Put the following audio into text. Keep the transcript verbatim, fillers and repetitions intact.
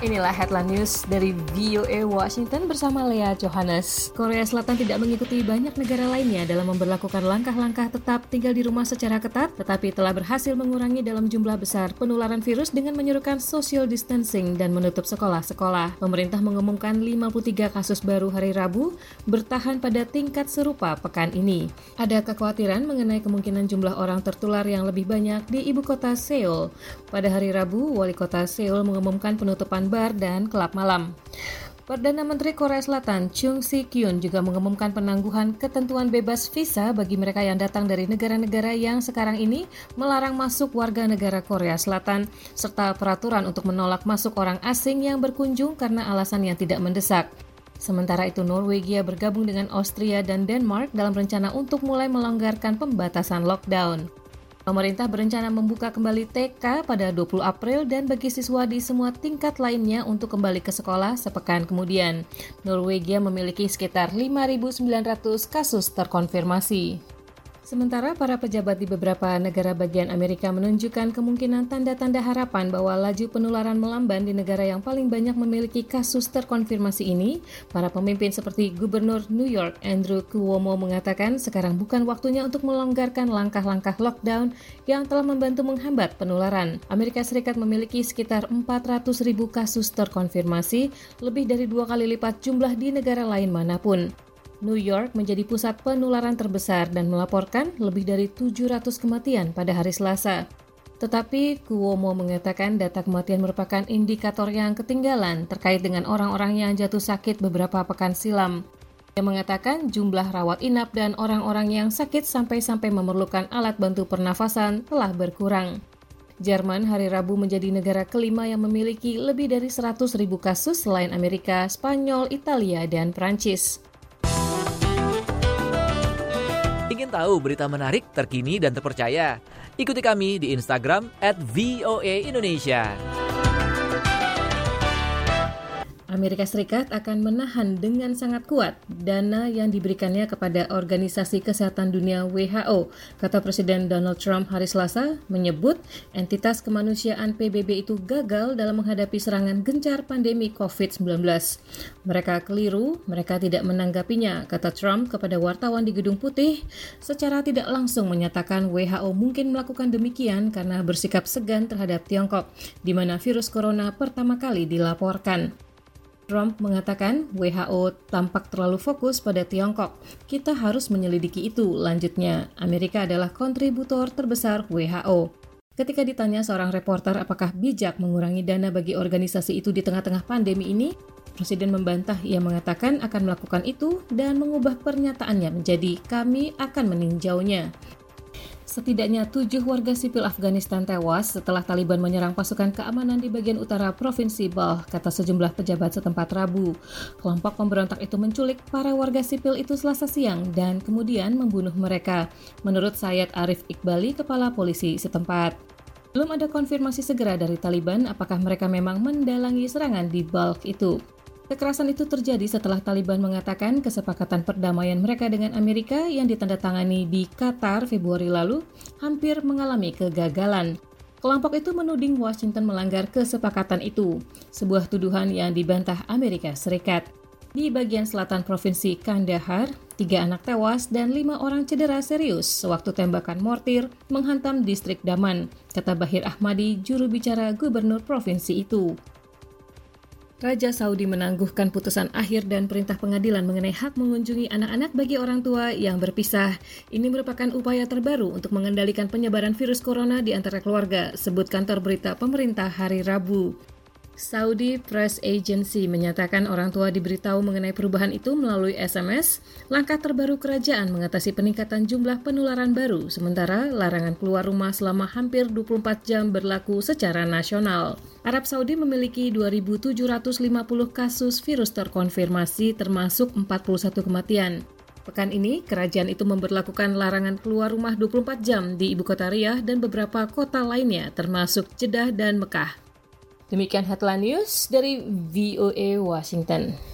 Inilah headline news dari V O A Washington bersama Lea Johannes. Korea Selatan tidak mengikuti banyak negara lainnya dalam memberlakukan langkah-langkah tetap tinggal di rumah secara ketat, tetapi telah berhasil mengurangi dalam jumlah besar penularan virus dengan menyerukan social distancing dan menutup sekolah-sekolah. Pemerintah mengumumkan lima puluh tiga kasus baru hari Rabu, bertahan pada tingkat serupa pekan ini. Ada kekhawatiran mengenai kemungkinan jumlah orang tertular yang lebih banyak di ibu kota Seoul. Pada hari Rabu, wali kota Seoul mengumumkan penutupan bar dan klub malam. Perdana Menteri Korea Selatan Chung Si-kyun juga mengumumkan penangguhan ketentuan bebas visa bagi mereka yang datang dari negara-negara yang sekarang ini melarang masuk warga negara Korea Selatan, serta peraturan untuk menolak masuk orang asing yang berkunjung karena alasan yang tidak mendesak. Sementara itu, Norwegia bergabung dengan Austria dan Denmark dalam rencana untuk mulai melonggarkan pembatasan lockdown. Pemerintah berencana membuka kembali T K pada dua puluh April dan bagi siswa di semua tingkat lainnya untuk kembali ke sekolah sepekan kemudian. Norwegia memiliki sekitar lima ribu sembilan ratus kasus terkonfirmasi. Sementara para pejabat di beberapa negara bagian Amerika menunjukkan kemungkinan tanda-tanda harapan bahwa laju penularan melamban di negara yang paling banyak memiliki kasus terkonfirmasi ini, para pemimpin seperti Gubernur New York Andrew Cuomo mengatakan sekarang bukan waktunya untuk melonggarkan langkah-langkah lockdown yang telah membantu menghambat penularan. Amerika Serikat memiliki sekitar empat ratus ribu kasus terkonfirmasi, lebih dari dua kali lipat jumlah di negara lain manapun. New York menjadi pusat penularan terbesar dan melaporkan lebih dari tujuh ratus kematian pada hari Selasa. Tetapi Cuomo mengatakan data kematian merupakan indikator yang ketinggalan terkait dengan orang-orang yang jatuh sakit beberapa pekan silam. Dia mengatakan jumlah rawat inap dan orang-orang yang sakit sampai-sampai memerlukan alat bantu pernafasan telah berkurang. Jerman hari Rabu menjadi negara kelima yang memiliki lebih dari seratus ribu kasus selain Amerika, Spanyol, Italia, dan Prancis. Ingin tahu berita menarik, terkini, dan terpercaya? Ikuti kami di Instagram at V O A Indonesia. Amerika Serikat akan menahan dengan sangat kuat dana yang diberikannya kepada Organisasi Kesehatan Dunia W H O, kata Presiden Donald Trump hari Selasa, menyebut entitas kemanusiaan P B B itu gagal dalam menghadapi serangan gencar pandemi covid sembilan belas. Mereka keliru, mereka tidak menanggapinya, kata Trump kepada wartawan di Gedung Putih, secara tidak langsung menyatakan W H O mungkin melakukan demikian karena bersikap segan terhadap Tiongkok, di mana virus corona pertama kali dilaporkan. Trump mengatakan W H O tampak terlalu fokus pada Tiongkok. Kita harus menyelidiki itu, lanjutnya. Amerika adalah kontributor terbesar W H O. Ketika ditanya seorang reporter apakah bijak mengurangi dana bagi organisasi itu di tengah-tengah pandemi ini, Presiden membantah. Ia mengatakan akan melakukan itu dan mengubah pernyataannya menjadi kami akan meninjaunya. Setidaknya tujuh warga sipil Afghanistan tewas setelah Taliban menyerang pasukan keamanan di bagian utara Provinsi Balkh, kata sejumlah pejabat setempat Rabu. Kelompok pemberontak itu menculik para warga sipil itu Selasa siang dan kemudian membunuh mereka, menurut Syed Arif Iqbali, kepala polisi setempat. Belum ada konfirmasi segera dari Taliban apakah mereka memang mendalangi serangan di Balkh itu. Kekerasan itu terjadi setelah Taliban mengatakan kesepakatan perdamaian mereka dengan Amerika yang ditandatangani di Qatar Februari lalu hampir mengalami kegagalan. Kelompok itu menuding Washington melanggar kesepakatan itu, sebuah tuduhan yang dibantah Amerika Serikat. Di bagian selatan Provinsi Kandahar, tiga anak tewas dan lima orang cedera serius sewaktu tembakan mortir menghantam distrik Daman, kata Bahir Ahmadi, juru bicara gubernur provinsi itu. Raja Saudi menangguhkan putusan akhir dan perintah pengadilan mengenai hak mengunjungi anak-anak bagi orang tua yang berpisah. Ini merupakan upaya terbaru untuk mengendalikan penyebaran virus corona di antara keluarga, sebut kantor berita pemerintah hari Rabu. Saudi Press Agency menyatakan orang tua diberitahu mengenai perubahan itu melalui S M S, langkah terbaru kerajaan mengatasi peningkatan jumlah penularan baru, sementara larangan keluar rumah selama hampir dua puluh empat jam berlaku secara nasional. Arab Saudi memiliki dua ribu tujuh ratus lima puluh kasus virus terkonfirmasi termasuk empat puluh satu kematian. Pekan ini, kerajaan itu memberlakukan larangan keluar rumah dua puluh empat jam di ibu kota Riyadh dan beberapa kota lainnya termasuk Jeddah dan Mekah. Demikian headline news dari V O A Washington.